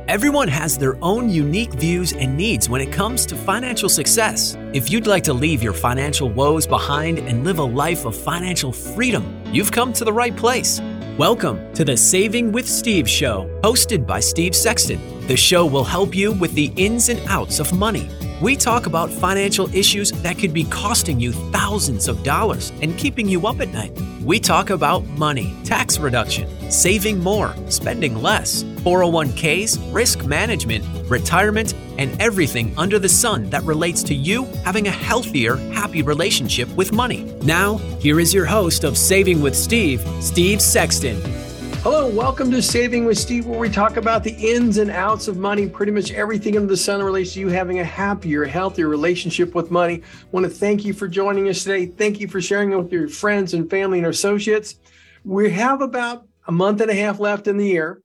Everyone has their own unique views and needs when it comes to financial success. If you'd like to leave your financial woes behind and live a life of financial freedom, you've come to the right place. Welcome to the Saving with Steve show, hosted by Steve Sexton. The show will help you with the ins and outs of money. We talk about financial issues that could be costing you thousands of dollars and keeping you up at night. We talk about money, tax reduction, saving more, spending less, 401ks, risk management, retirement, and everything under the sun that relates to you having a healthier, happy relationship with money. Now, here is your host of Saving with Steve, Steve Sexton. Hello, welcome to Saving with Steve, where we talk about the ins and outs of money, pretty much everything under the sun that relates to you having a happier, healthier relationship with money. I want to thank you for joining us today. Thank you for sharing it with your friends and family and associates. We have about a month and a half left in the year,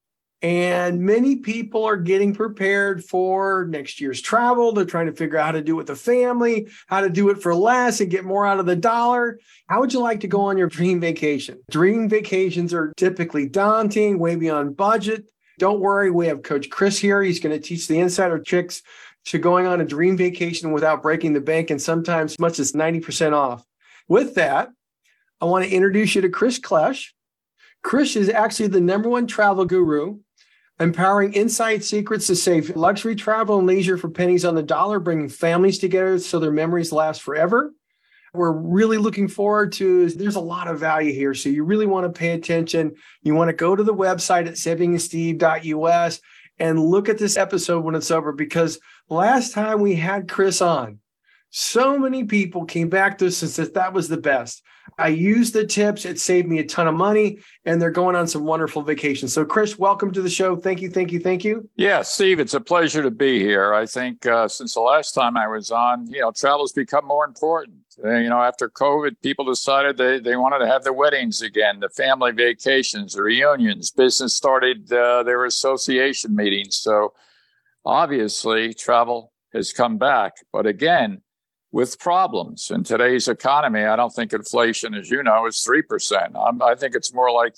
and many people are getting prepared for next year's travel. They're trying to figure out how to do it with the family, how to do it for less and get more out of the dollar. How would you like to go on your dream vacation? Dream vacations are typically daunting, way beyond budget. Don't worry, we have Coach Chris here. He's going to teach the insider tricks to going on a dream vacation without breaking the bank, and sometimes as much as 90% off. With that, I want to introduce you to Chris Klesch. Chris is actually the #1 travel guru, empowering inside secrets to save luxury travel and leisure for pennies on the dollar, bringing families together so their memories last forever. We're really looking forward to, there's a lot of value here. So you really want to pay attention. You want to go to the website at savingsteve.us and look at this episode when it's over, because last time we had Chris on, so many people came back to us and said that was the best. I used the tips. It saved me a ton of money, and they're going on some wonderful vacations. So, Chris, welcome to the show. Thank you. Yeah, Steve, it's a pleasure to be here. I think since the last time I was on, travel's become more important. After COVID, people decided they wanted to have their weddings again, the family vacations, the reunions. Business started their association meetings. So, obviously, travel has come back. But again, with problems in today's economy, I don't think inflation, as you know, is 3%. I think it's more like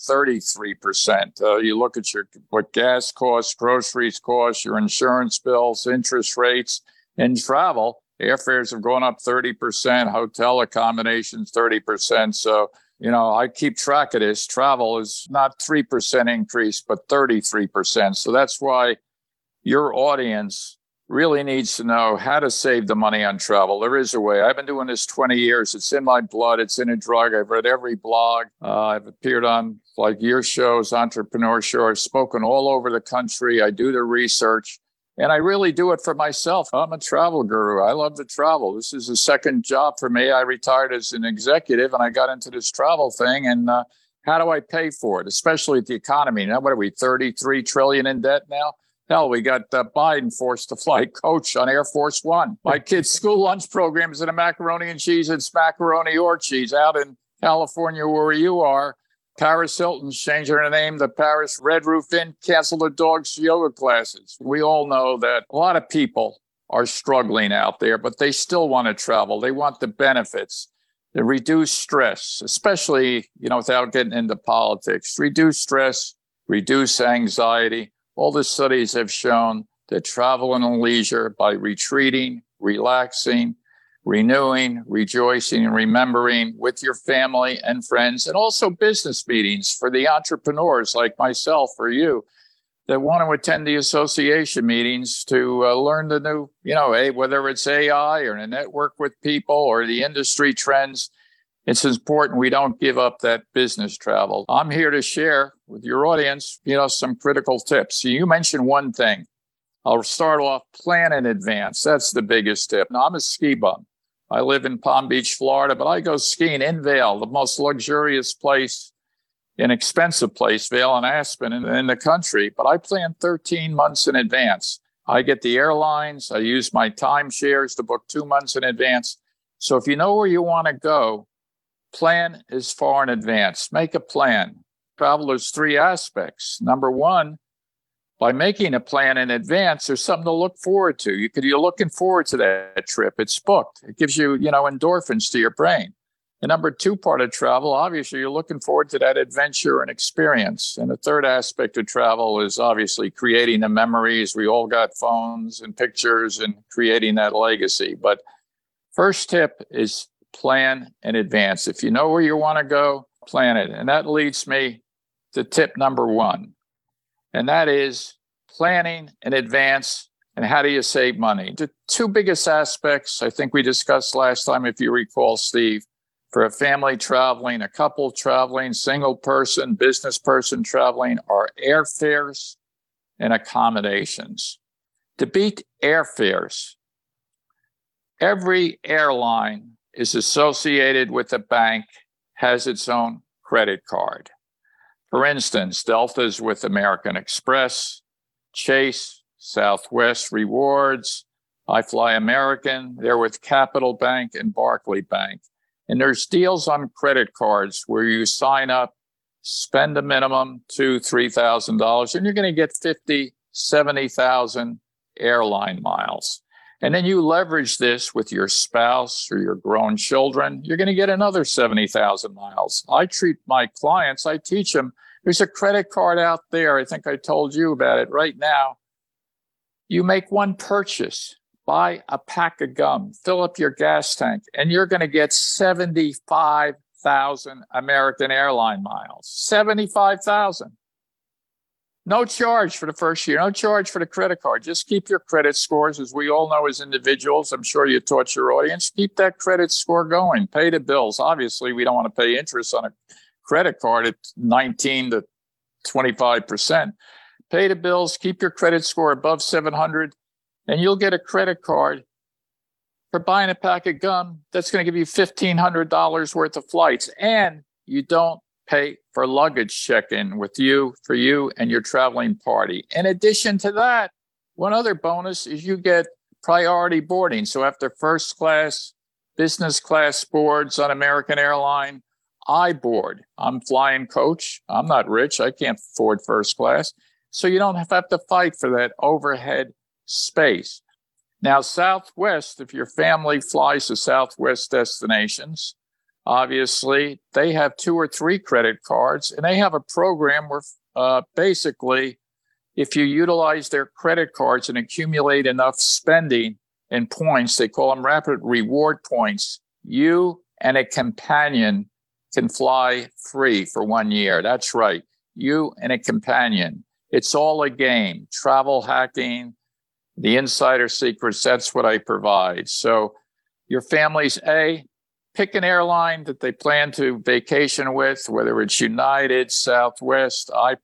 33%. You look at what gas costs, groceries cost, your insurance bills, interest rates, and travel. Airfares have gone up 30%, hotel accommodations 30%. So, I keep track of this. Travel is not 3% increase, but 33%. So that's why your audience really needs to know how to save the money on travel. There is a way. I've been doing this 20 years. It's in my blood. It's in a drug. I've read every blog. I've appeared on your shows, Entrepreneur Show. I've spoken all over the country. I do the research, and I really do it for myself. I'm a travel guru. I love to travel. This is a second job for me. I retired as an executive, and I got into this travel thing. And how do I pay for it, especially with the economy? Now, what are we, $33 trillion in debt now? Hell, we got Biden forced to fly coach on Air Force One. My kids' school lunch program is in a macaroni and cheese. It's macaroni or cheese. Out in California, where you are, Paris Hilton's changing her name to Paris Red Roof Inn, canceled their dogs' yoga classes. We all know that a lot of people are struggling out there, but they still want to travel. They want the benefits, the reduce stress, especially, without getting into politics. Reduce stress, reduce anxiety. All the studies have shown that travel and leisure, by retreating, relaxing, renewing, rejoicing, and remembering with your family and friends, and also business meetings for the entrepreneurs like myself or you that want to attend the association meetings to learn the new, whether it's AI or to network with people or the industry trends. It's important we don't give up that business travel. I'm here to share with your audience, some critical tips. So you mentioned one thing. I'll start off, plan in advance. That's the biggest tip. Now, I'm a ski bum. I live in Palm Beach, Florida, but I go skiing in Vail, the most luxurious place, inexpensive place, Vail and Aspen in the country. But I plan 13 months in advance. I get the airlines. I use my timeshares to book 2 months in advance. So if you know where you want to go, plan as far in advance. Make a plan. Travel, there's 3 aspects. Number 1, by making a plan in advance, there's something to look forward to. You're looking forward to that trip. It's booked. It gives you, endorphins to your brain. The number two part of travel, obviously, you're looking forward to that adventure and experience. And the third aspect of travel is obviously creating the memories. We all got phones and pictures and creating that legacy. But first tip is plan in advance. If you know where you want to go, plan it. And that leads me to tip number one. And that is planning in advance. And how do you save money? The two biggest aspects I think we discussed last time, if you recall, Steve, for a family traveling, a couple traveling, single person, business person traveling, are airfares and accommodations. To beat airfares, every airline is associated with a bank, has its own credit card. For instance, Delta's with American Express, Chase, Southwest Rewards, I Fly American, they're with Capital Bank and Barclay Bank. And there's deals on credit cards where you sign up, spend a minimum $2,000, $3,000, and you're going to get 50, 70,000 airline miles. And then you leverage this with your spouse or your grown children. You're going to get another 70,000 miles. I treat my clients, I teach them, there's a credit card out there. I think I told you about it right now. You make one purchase, buy a pack of gum, fill up your gas tank, and you're going to get 75,000 American airline miles. 75,000. No charge for the first year, no charge for the credit card. Just keep your credit scores, as we all know as individuals. I'm sure you taught your audience. Keep that credit score going. Pay the bills. Obviously, we don't want to pay interest on a credit card at 19 to 25%. Pay the bills. Keep your credit score above 700, and you'll get a credit card for buying a pack of gum that's going to give you $1,500 worth of flights, and you don't pay for luggage check-in with you, for you and your traveling party. In addition to that, one other bonus is you get priority boarding. So after first class, business class boards on American Airlines, I board. I'm flying coach. I'm not rich. I can't afford first class. So you don't have to fight for that overhead space. Now, Southwest, if your family flies to Southwest destinations, obviously, they have 2 or 3 credit cards, and they have a program where basically, if you utilize their credit cards and accumulate enough spending and points, they call them rapid reward points, you and a companion can fly free for 1 year. That's right. You and a companion. It's all a game. Travel hacking, the insider secrets, that's what I provide. So your family's pick an airline that they plan to vacation with, whether it's United, Southwest. I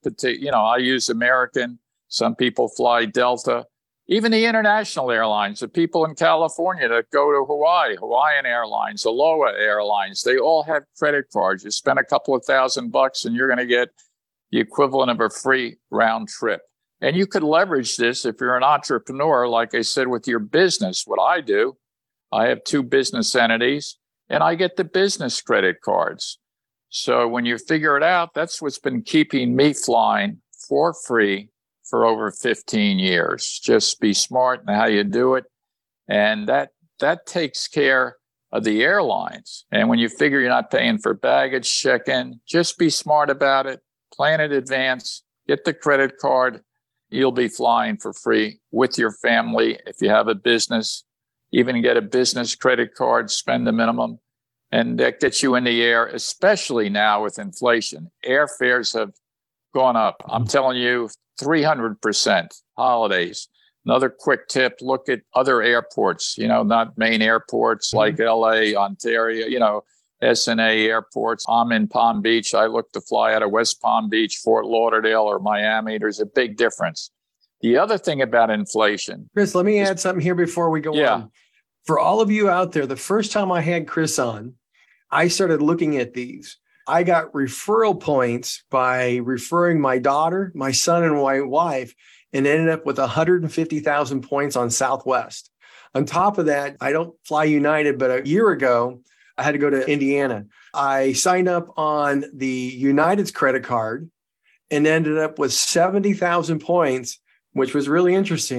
use American. Some people fly Delta. Even the international airlines, the people in California that go to Hawaii, Hawaiian Airlines, Aloha Airlines, they all have credit cards. You spend a couple of $1,000 and you're going to get the equivalent of a free round trip. And you could leverage this if you're an entrepreneur, like I said, with your business. What I do, I have 2 business entities, and I get the business credit cards. So when you figure it out, that's what's been keeping me flying for free for over 15 years. Just be smart in how you do it. And that takes care of the airlines. And when you figure you're not paying for baggage check-in, just be smart about it. Plan in advance. Get the credit card. You'll be flying for free with your family. If you have a business, even get a business credit card, spend the minimum, and that gets you in the air, especially now with inflation. Airfares have gone up. I'm telling you, 300%. Holidays. Another quick tip, look at other airports, not main airports like LA, Ontario, SNA airports. I'm in Palm Beach. I look to fly out of West Palm Beach, Fort Lauderdale, or Miami. There's a big difference. The other thing about inflation. Chris, let me add something here before we go on. For all of you out there, the first time I had Chris on, I started looking at these. I got referral points by referring my daughter, my son, and my wife, and ended up with 150,000 points on Southwest. On top of that, I don't fly United, but a year ago, I had to go to Indiana. I signed up on the United's credit card and ended up with 70,000 points, which was really interesting.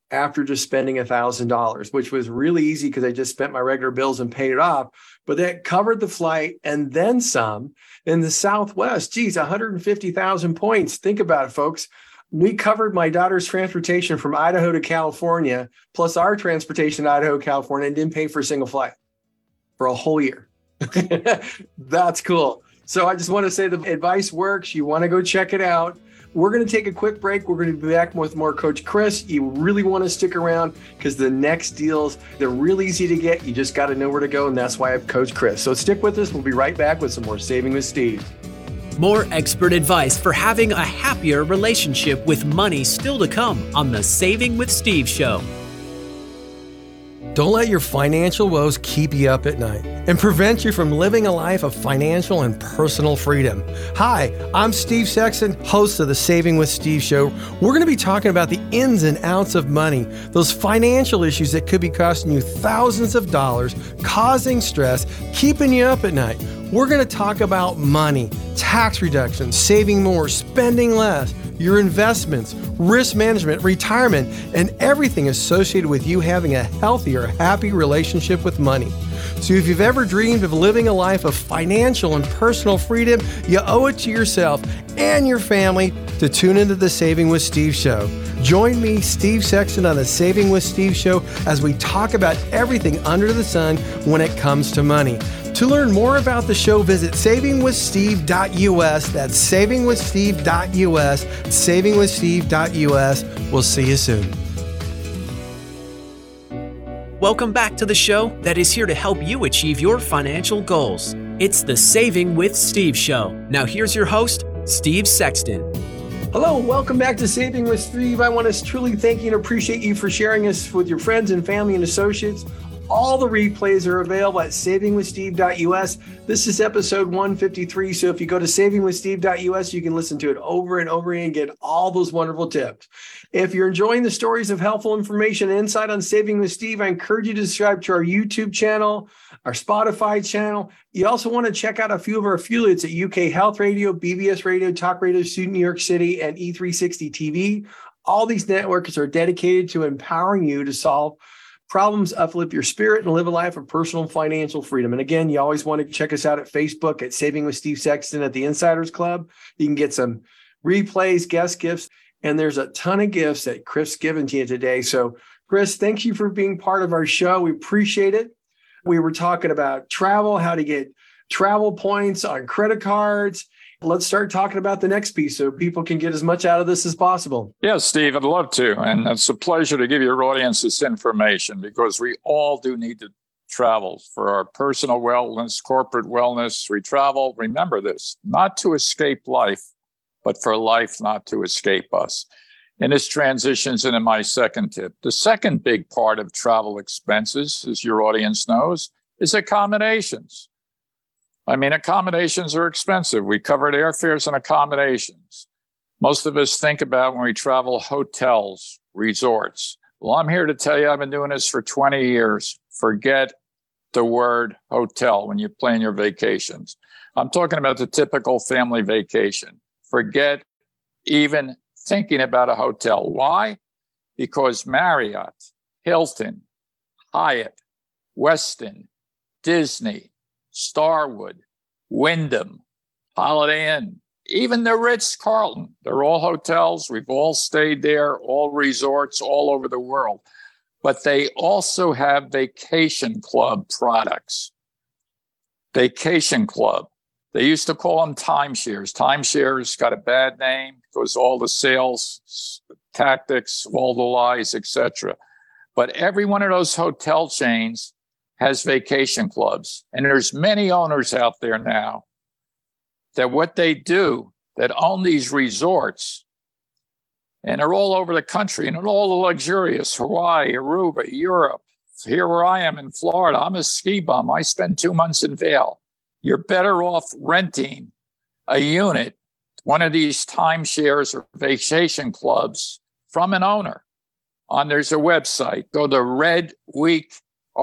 after just spending $1,000, which was really easy because I just spent my regular bills and paid it off. But that covered the flight and then some. In the Southwest, geez, 150,000 points. Think about it, folks. We covered my daughter's transportation from Idaho to California, plus our transportation to Idaho, California, and didn't pay for a single flight for a whole year. That's cool. So I just want to say the advice works. You want to go check it out. We're going to take a quick break. We're going to be back with more Coach Chris. You really want to stick around because the next deals, they're real easy to get. You just got to know where to go. And that's why I have Coach Chris. So stick with us. We'll be right back with some more Saving with Steve. More expert advice for having a happier relationship with money still to come on the Saving with Steve show. Don't let your financial woes keep you up at night and prevent you from living a life of financial and personal freedom. Hi, I'm Steve Sexton, host of the Saving with Steve show. We're going to be talking about the ins and outs of money, those financial issues that could be costing you thousands of dollars, causing stress, keeping you up at night. We're going to talk about money, tax reduction, saving more, spending less, your investments, risk management, retirement, and everything associated with you having a healthier, happy relationship with money. So if you've ever dreamed of living a life of financial and personal freedom, you owe it to yourself and your family to tune into the Saving with Steve show. Join me, Steve Sexton, on the Saving with Steve show as we talk about everything under the sun when it comes to money. To learn more about the show, visit savingwithsteve.us. That's savingwithsteve.us, savingwithsteve.us. We'll see you soon. Welcome back to the show that is here to help you achieve your financial goals. It's the Saving with Steve show. Now here's your host, Steve Sexton. Hello, welcome back to Saving with Steve. I want to truly thank you and appreciate you for sharing us with your friends and family and associates. All the replays are available at savingwithsteve.us. This is episode 153. So if you go to savingwithsteve.us, you can listen to it over and over again and get all those wonderful tips. If you're enjoying the stories of helpful information and insight on Saving with Steve, I encourage you to subscribe to our YouTube channel, our Spotify channel. You also want to check out a few of our affiliates at UK Health Radio, BBS Radio, Talk Radio, Student New York City, and E360 TV. All these networks are dedicated to empowering you to solve problems, uplift your spirit, and live a life of personal and financial freedom. And again, you always want to check us out at Facebook at Saving with Steve Sexton at the Insiders Club. You can get some replays, guest gifts, and there's a ton of gifts that Chris given to you today. So Chris, thank you for being part of our show. We appreciate it. We were talking about travel, how to get travel points on credit cards. Let's start talking about the next piece so people can get as much out of this as possible. Yes, Steve, I'd love to. And it's a pleasure to give your audience this information because we all do need to travel for our personal wellness, corporate wellness. We travel, remember this, not to escape life, but for life not to escape us. And this transitions into my second tip. The second big part of travel expenses, as your audience knows, is accommodations. I mean, accommodations are expensive. We covered airfares and accommodations. Most of us think about when we travel hotels, resorts. Well, I'm here to tell you, I've been doing this for 20 years. Forget the word hotel when you plan your vacations. I'm talking about the typical family vacation. Forget even thinking about a hotel. Why? Because Marriott, Hilton, Hyatt, Westin, Disney, Starwood, Wyndham, Holiday Inn, even the Ritz-Carlton. They're all hotels. We've all stayed there, all resorts all over the world. But they also have vacation club products. Vacation club. They used to call them timeshares. Timeshares got a bad name because all the sales tactics, all the lies, etc. But every one of those hotel chains has vacation clubs. And there's many owners out there now that what they do that own these resorts, and they're all over the country, and they're all the luxurious, Hawaii, Aruba, Europe. Here where I am in Florida, I'm a ski bum. I spend 2 months in Vail. You're better off renting a unit, one of these timeshares or vacation clubs from an owner. There's a website. Go to RedWeek,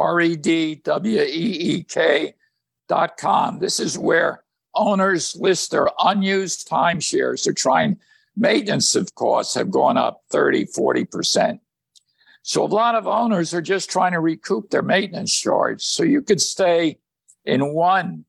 RedWeek.com. This is where owners list their unused timeshares. They're trying, maintenance of costs have gone up 30, 40%. So a lot of owners are just trying to recoup their maintenance charge. So you could stay in 1,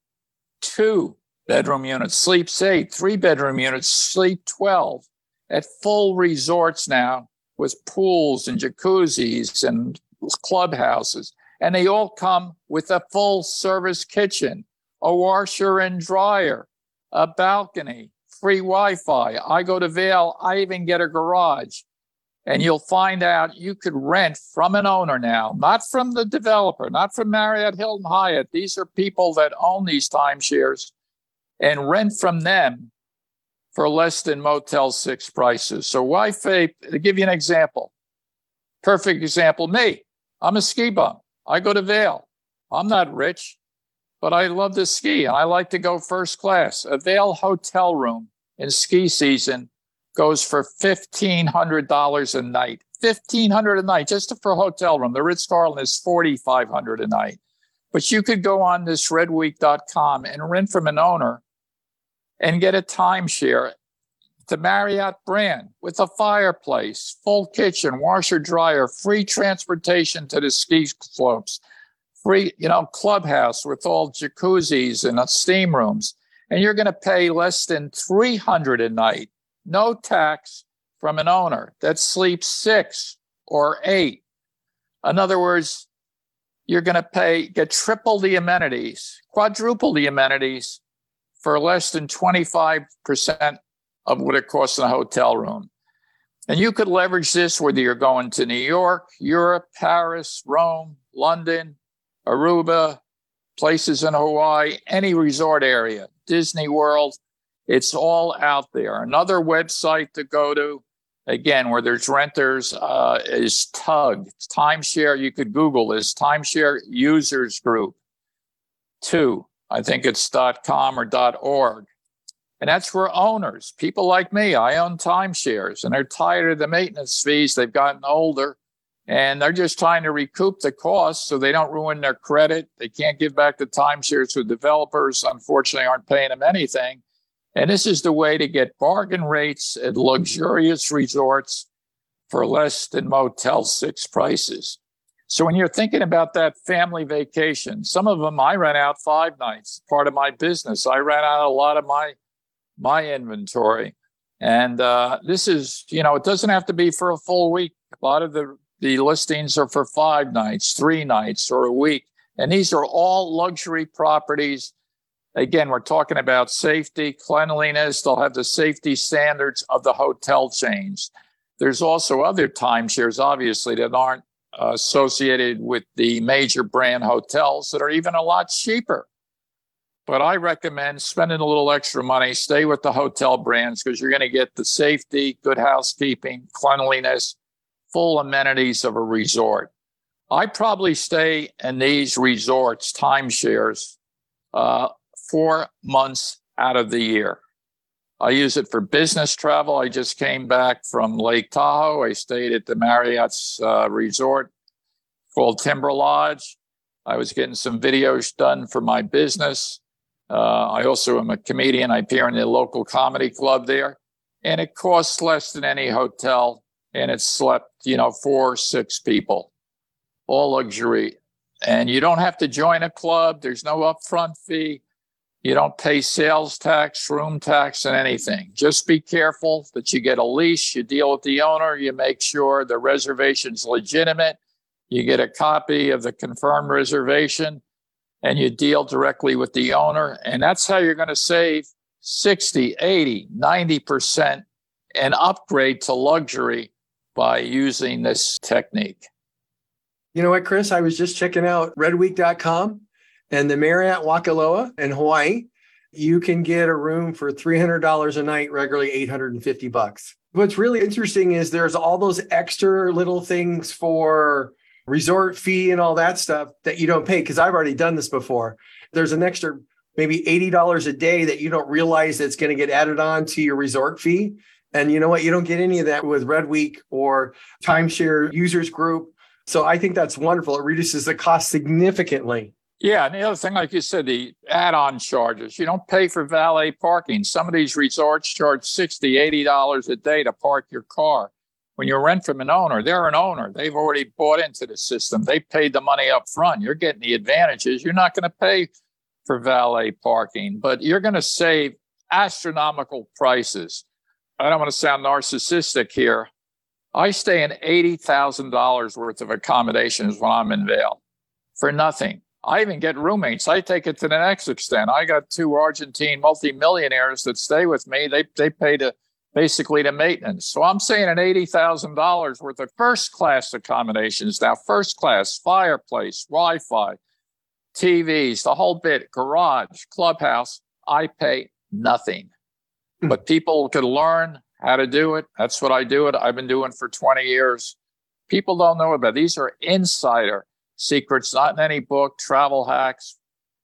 2-bedroom units, sleeps 8, 3-bedroom units, sleep 12 at full resorts now with pools and jacuzzis and clubhouses. And they all come with a full service kitchen, a washer and dryer, a balcony, free Wi-Fi. I go to Vail, I even get a garage. And you'll find out you could rent from an owner now, not from the developer, not from Marriott, Hilton, Hyatt. These are people that own these timeshares, and rent from them for less than Motel 6 prices. So why fake? To give you an example, perfect example, me. I'm a ski bum. I go to Vail. I'm not rich, but I love to ski, and I like to go first class. A Vail hotel room in ski season goes for $1,500 a night. $1,500 a night just for a hotel room. The Ritz-Carlton is $4,500 a night. But you could go on this redweek.com and rent from an owner and get a timeshare, the Marriott brand, with a fireplace, full kitchen, washer, dryer, free transportation to the ski slopes, free, clubhouse with all jacuzzis and steam rooms. And you're going to pay less than $300 a night. No tax from an owner that sleeps 6 or 8. In other words, you're going to get triple the amenities, quadruple the amenities for less than 25% of what it costs in a hotel room. And you could leverage this whether you're going to New York, Europe, Paris, Rome, London, Aruba, places in Hawaii, any resort area, Disney World. It's all out there. Another website to go to, again, where there's renters, is TUG. It's timeshare. You could Google this, Timeshare Users Group. 2, I think it's .com or .org. And that's where owners, people like me, I own timeshares, and they're tired of the maintenance fees. They've gotten older, and they're just trying to recoup the costs so they don't ruin their credit. They can't give back the timeshares to developers, unfortunately, aren't paying them anything. And this is the way to get bargain rates at luxurious resorts for less than Motel 6 prices. So when you're thinking about that family vacation, some of them I rent out 5 nights, part of my business. I rent out a lot of my inventory. And this is, it doesn't have to be for a full week. A lot of the listings are for 5 nights, 3 nights, or a week. And these are all luxury properties. Again, we're talking about safety, cleanliness. They'll have the safety standards of the hotel chains. There's also other timeshares, obviously, that aren't associated with the major brand hotels that are even a lot cheaper. But I recommend spending a little extra money, stay with the hotel brands, because you're going to get the safety, good housekeeping, cleanliness, full amenities of a resort. I probably stay in these resorts, timeshares, 4 months out of the year. I use it for business travel. I just came back from Lake Tahoe. I stayed at the Marriott's resort called Timber Lodge. I was getting some videos done for my business. I also am a comedian. I appear in the local comedy club there. And it costs less than any hotel. And it slept, 4 or 6 people, all luxury. And you don't have to join a club. There's no upfront fee. You don't pay sales tax, room tax, and anything. Just be careful that you get a lease. You deal with the owner. You make sure the reservation's legitimate. You get a copy of the confirmed reservation, and you deal directly with the owner. And that's how you're going to save 60, 80, 90% and upgrade to luxury by using this technique. You know what, Chris? I was just checking out redweek.com. And the Marriott Waikoloa in Hawaii, you can get a room for $300 a night, regularly $850. What's really interesting is there's all those extra little things for resort fee and all that stuff that you don't pay, because I've already done this before. There's an extra maybe $80 a day that you don't realize that's going to get added on to your resort fee. And you know what? You don't get any of that with Red Week or Timeshare Users Group. So I think that's wonderful. It reduces the cost significantly. Yeah, and the other thing, like you said, the add-on charges. You don't pay for valet parking. Some of these resorts charge $60, $80 a day to park your car. When you rent from an owner, they're an owner. They've already bought into the system. They paid the money up front. You're getting the advantages. You're not going to pay for valet parking, but you're going to save astronomical prices. I don't want to sound narcissistic here. I stay in $80,000 worth of accommodations when I'm in Vail for nothing. I even get roommates. I take it to the next extent. I got 2 Argentine multimillionaires that stay with me. They pay basically the maintenance. So I'm saying an $80,000 worth of first-class accommodations. Now, first class, fireplace, Wi-Fi, TVs, the whole bit, garage, clubhouse, I pay nothing. But people can learn how to do it. That's what I do. I've been doing for 20 years. People don't know about it. These are insider secrets, not in any book, travel hacks,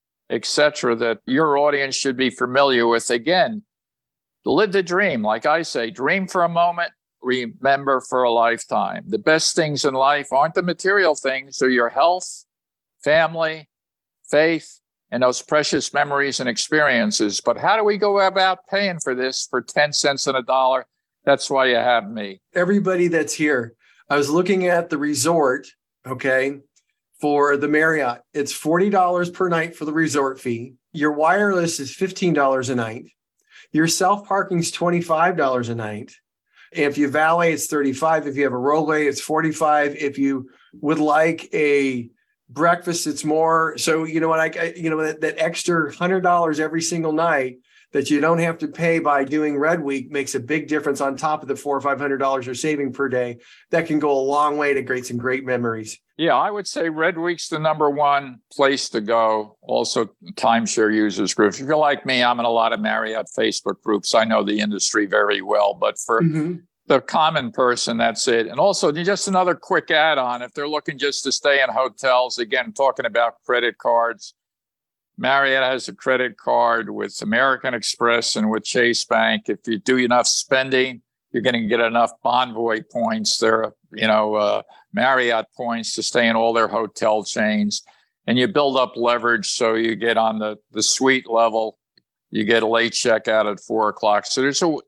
etc., that your audience should be familiar with. Again, live the dream. Like I say, dream for a moment, remember for a lifetime. The best things in life aren't the material things, they're your health, family, faith, and those precious memories and experiences. But how do we go about paying for this for 10 cents on a dollar? That's why you have me. Everybody that's here, I was looking at the resort, okay, for the Marriott. It's $40 per night for the resort fee. Your wireless is $15 a night. Your self-parking is $25 a night. If you valet, it's $35. If you have a rollerway, it's $45. If you would like a breakfast, it's more. So, you know what, that extra $100 every single night that you don't have to pay by doing Red Week makes a big difference on top of the $400 or $500 you're saving per day. That can go a long way to create some great memories. Yeah, I would say Red Week's the number one place to go. Also, timeshare users groups. If you're like me, I'm in a lot of Marriott Facebook groups. I know the industry very well, but for the common person, that's it. And also, just another quick add-on, if they're looking just to stay in hotels, again, talking about credit cards, Marriott has a credit card with American Express and with Chase Bank. If you do enough spending, you're going to get enough Bonvoy points. There are, Marriott points to stay in all their hotel chains. And you build up leverage so you get on the suite level. You get a late checkout at 4 o'clock. So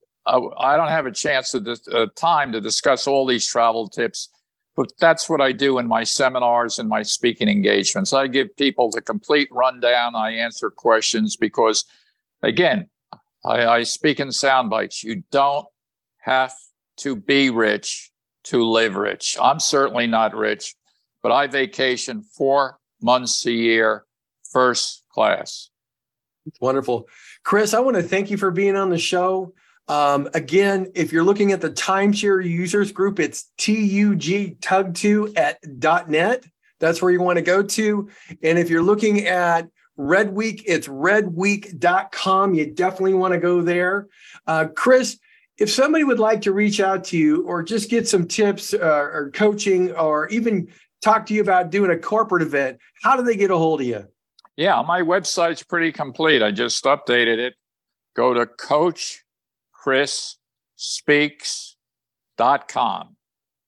I don't have a chance time to discuss all these travel tips, but that's what I do in my seminars and my speaking engagements. I give people the complete rundown. I answer questions because, again, I speak in sound bites. You don't have to be rich to live rich. I'm certainly not rich, but I vacation 4 months a year, first class. Wonderful. Chris, I want to thank you for being on the show. Again, if you're looking at the timeshare users group, it's tugto@.net. That's where you want to go to. And if you're looking at Red Week, it's redweek.com. You definitely want to go there. Chris, if somebody would like to reach out to you or just get some tips or coaching or even talk to you about doing a corporate event, how do they get a hold of you? Yeah, my website's pretty complete. I just updated it. Go to CoachChrisSpeaks.com.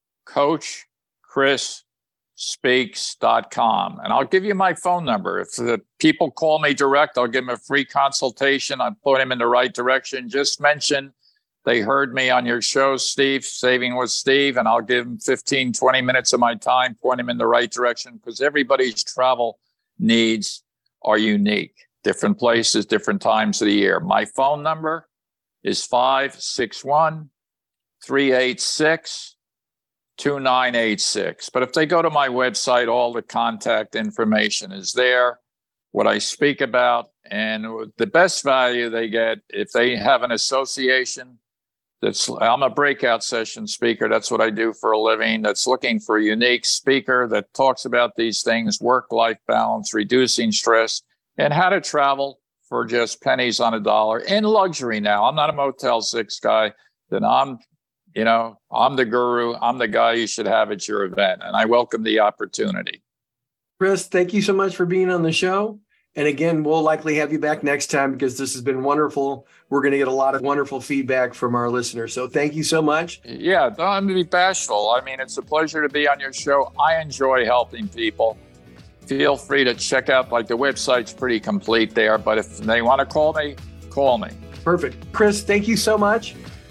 CoachChrisSpeaks.com. And I'll give you my phone number. If the people call me direct, I'll give them a free consultation. I'll point them in the right direction. Just mention they heard me on your show, Steve, Saving with Steve, and I'll give them 15, 20 minutes of my time, point them in the right direction, because everybody's travel needs are unique. Different places, different times of the year. My phone number is 561-386-2986. But if they go to my website, all the contact information is there, what I speak about, and the best value they get if they have an association. I'm a breakout session speaker. That's what I do for a living. That's looking for a unique speaker that talks about these things, work-life balance, reducing stress, and how to travel for just pennies on a dollar in luxury now. I'm not a Motel 6 guy. Then I'm the guru. I'm the guy you should have at your event. And I welcome the opportunity. Chris, thank you so much for being on the show. And again, we'll likely have you back next time because this has been wonderful. We're going to get a lot of wonderful feedback from our listeners. So thank you so much. Yeah, don't be bashful. I mean, it's a pleasure to be on your show. I enjoy helping people. Feel free to check out, the website's pretty complete there. But if they want to call me, call me. Perfect. Chris, thank you so much.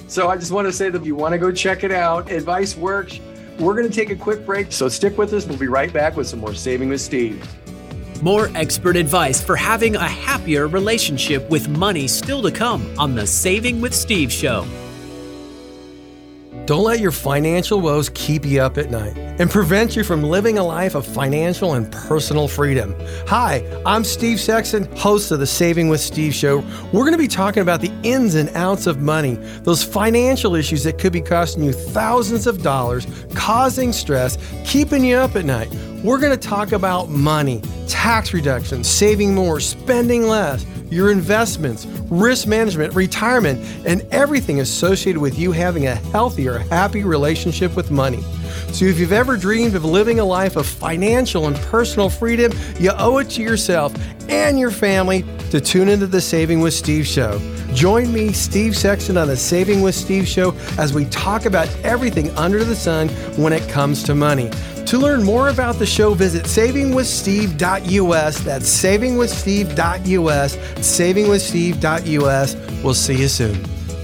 So I just want to say that if you want to go check it out, advice works. We're going to take a quick break, so stick with us. We'll be right back with some more Saving with Steve. More expert advice for having a happier relationship with money still to come on the Saving with Steve show. Don't let your financial woes keep you up at night and prevent you from living a life of financial and personal freedom. Hi, I'm Steve Sexton, host of the Saving with Steve show. We're going to be talking about the ins and outs of money, those financial issues that could be costing you thousands of dollars, causing stress, keeping you up at night. We're going to talk about money, tax reduction, saving more, spending less, your investments, risk management, retirement, and everything associated with you having a healthier, happy relationship with money. So if you've ever dreamed of living a life of financial and personal freedom, you owe it to yourself and your family to tune into the Saving with Steve show. Join me, Steve Sexton, on the Saving with Steve show as we talk about everything under the sun when it comes to money. To learn more about the show, visit savingwithsteve.us. That's savingwithsteve.us, savingwithsteve.us. We'll see you soon.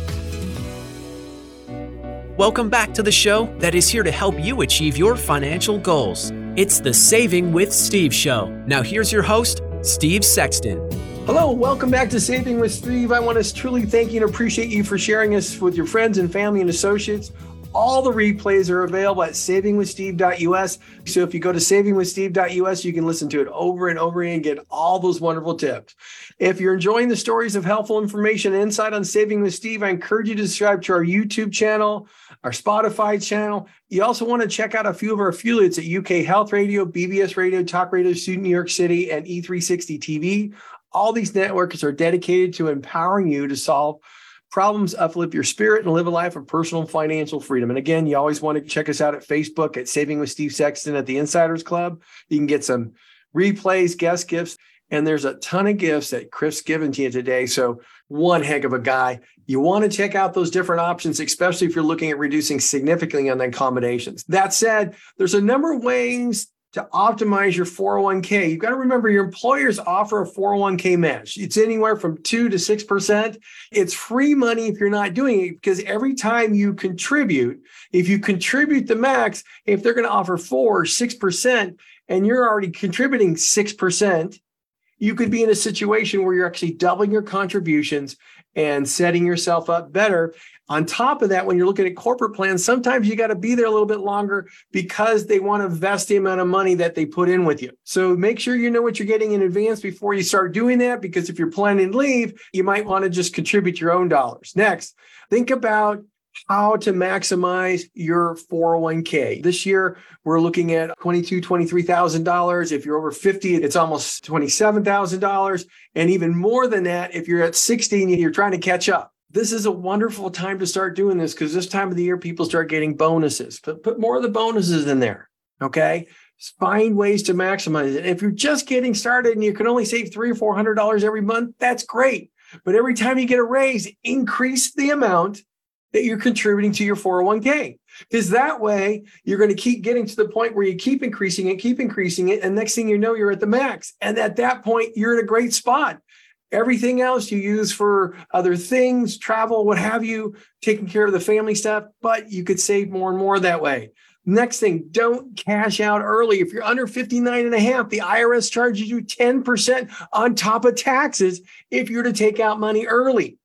Welcome back to the show that is here to help you achieve your financial goals. It's the Saving with Steve show. Now here's your host, Steve Sexton. Hello, welcome back to Saving with Steve. I want to truly thank you and appreciate you for sharing us with your friends and family and associates. All the replays are available at savingwithsteve.us. So if you go to savingwithsteve.us, you can listen to it over and over again and get all those wonderful tips. If you're enjoying the stories of helpful information and insight on Saving with Steve, I encourage you to subscribe to our YouTube channel, our Spotify channel. You also want to check out a few of our affiliates at UK Health Radio, BBS Radio, Talk Radio, Student New York City, and E360 TV. All these networks are dedicated to empowering you to solve problems, uplift your spirit, and live a life of personal and financial freedom. And again, you always want to check us out at Facebook at Saving with Steve Sexton at the Insiders Club. You can get some replays, guest gifts, and there's a ton of gifts that Chris given to you today. So one heck of a guy. You want to check out those different options, especially if you're looking at reducing significantly on the accommodations. That said, there's a number of ways to optimize your 401k. You've got to remember your employers offer a 401k match. It's anywhere from 2 to 6%. It's free money if you're not doing it, because every time you contribute, if you contribute the max, if they're going to offer 4 or 6% and you're already contributing 6%, you could be in a situation where you're actually doubling your contributions and setting yourself up better. On top of that, when you're looking at corporate plans, sometimes you got to be there a little bit longer because they want to vest the amount of money that they put in with you. So make sure you know what you're getting in advance before you start doing that, because if you're planning to leave, you might want to just contribute your own dollars. Next, think about how to maximize your 401k. This year, we're looking at $22,000, $23,000. If you're over 50, it's almost $27,000. And even more than that, if you're at 60 and you're trying to catch up. This is a wonderful time to start doing this, because this time of the year, people start getting bonuses. Put more of the bonuses in there, okay? Find ways to maximize it. If you're just getting started and you can only save $300 or $400 every month, that's great. But every time you get a raise, increase the amount that you're contributing to your 401k. Because that way, you're going to keep getting to the point where you keep increasing it. And next thing you know, you're at the max. And at that point, you're in a great spot. Everything else you use for other things, travel, what have you, taking care of the family stuff, but you could save more and more that way. Next thing, don't cash out early. If you're under 59 and a half, the IRS charges you 10% on top of taxes if you're to take out money early.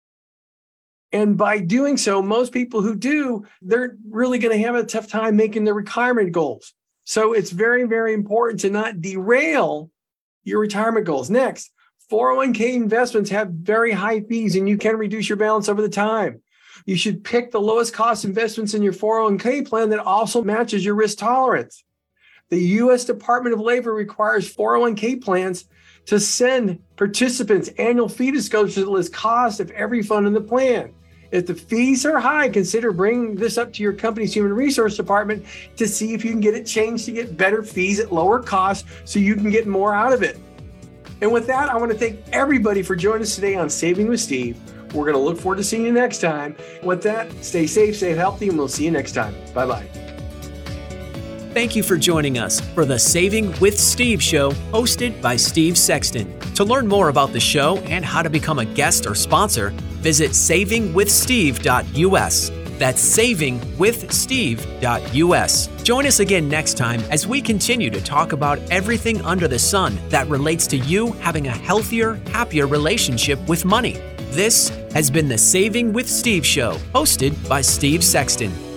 And by doing so, most people who do, they're really going to have a tough time making their retirement goals. So it's very, very important to not derail your retirement goals. Next, 401k investments have very high fees, and you can reduce your balance over the time. You should pick the lowest cost investments in your 401k plan that also matches your risk tolerance. The U.S. Department of Labor requires 401k plans to send participants annual fee disclosures that list cost of every fund in the plan. If the fees are high, consider bringing this up to your company's human resource department to see if you can get it changed to get better fees at lower cost so you can get more out of it. And with that, I want to thank everybody for joining us today on Saving with Steve. We're going to look forward to seeing you next time. With that, stay safe, stay healthy, and we'll see you next time. Bye-bye. Thank you for joining us for the Saving with Steve show, hosted by Steve Sexton. To learn more about the show and how to become a guest or sponsor, visit savingwithsteve.us. That's savingwithsteve.us. Join us again next time as we continue to talk about everything under the sun that relates to you having a healthier, happier relationship with money. This has been the Saving with Steve Show, hosted by Steve Sexton.